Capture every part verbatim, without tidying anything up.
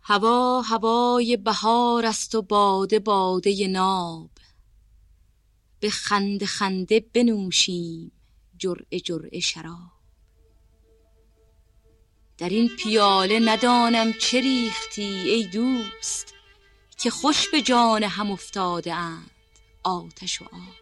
هوا هوای بهار است و باده باده ناب، به خنده خنده بنوشیم جرعه جرعه شراب. در این پیاله ندانم چه ریختی ای دوست، که خوش به جان هم افتاده اند آتش و آب.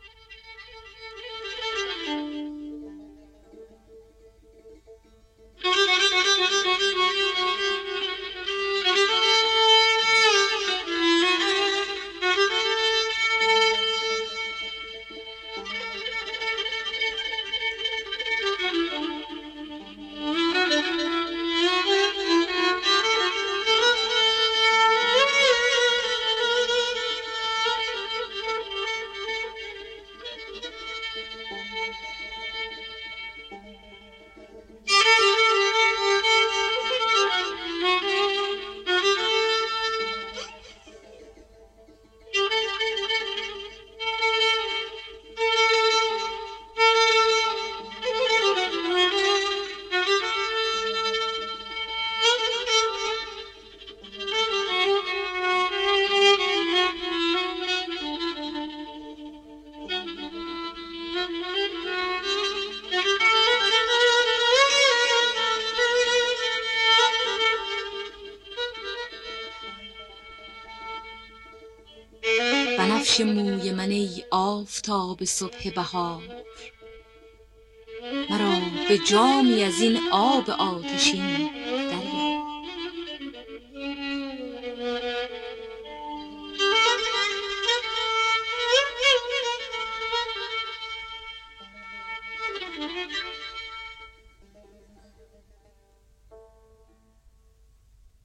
بنفش موی من ای آفتاب صبح بهار، مرا به جامی از این آب آتشین